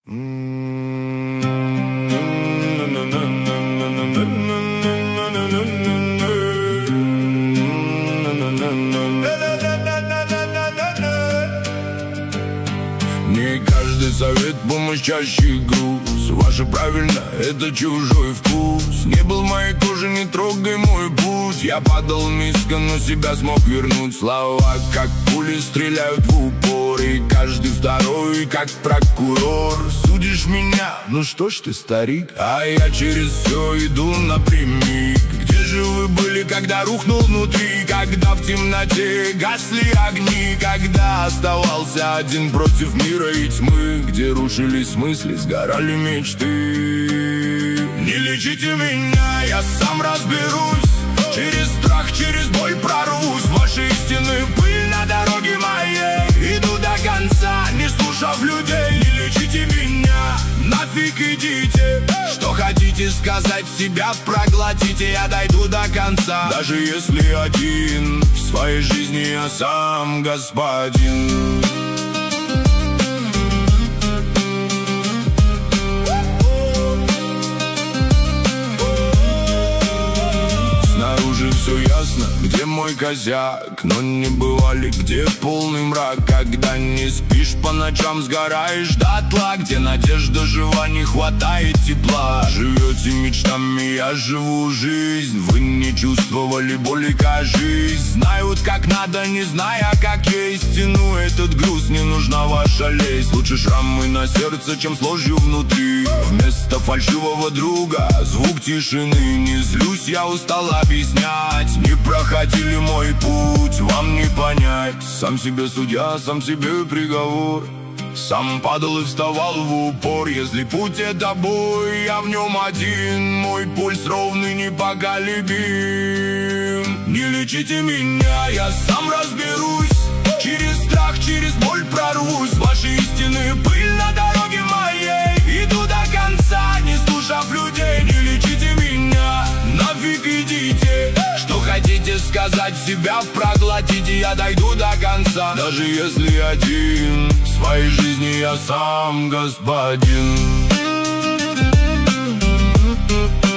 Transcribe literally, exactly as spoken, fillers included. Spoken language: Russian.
Не каждый совет помощащий груз. Ваше правильно, это чужой вкус. Не был в моей коже, не трогай мой путь. Я падал низко, но себя смог вернуть. Слова, как пули, стреляют в упор. И каждый второй, как прокурор. Судишь меня? Ну что ж ты, старик. А я через все иду напрямик. Где же вы были, когда рухнул внутри? Когда в темноте гасли огни? Когда оставался один против мира и тьмы? Где рушились мысли, сгорали мечты? Не лечите меня, я сам разберусь. Через страх, через боль прорвусь. Ваши истины пыль на дороге моей. Иду до конца, не слушав людей. Не лечите меня, нафиг идите. Что хотите сказать, себя проглотите. Я дойду до конца, даже если один. В своей жизни я сам господин. Все ясно, где мой козяк, но не бывали, где полный мрак. Когда не спишь по ночам, сгораешь дотла. Где надежда жива, не хватает тепла. Живете мечтами, я живу жизнь. Вы не чувствовали боли, кажись. Знают, как надо, не зная, как есть. Тяну этот груз, не нужна ваша лесть. Лучше шрамы на сердце, чем с ложью внутри. Вместо фальшивого друга звук тишины. Не злюсь, я устал объяснять. Не проходили мой путь, вам не понять. Сам себе судья, сам себе приговор. Сам падал и вставал в упор. Если путь это бой, я в нем один. Мой пульс ровный, непоколебим. Не лечите меня, я сам разберусь. Через страх, через боль прорвусь. Ваши истины пыль на дороге моей. Иду до конца, не слушав людей. Не лечите меня, нафиг идите. Что хотите сказать, себя проглотите. Я дойду до конца, даже если один. В своей жизни я сам господин.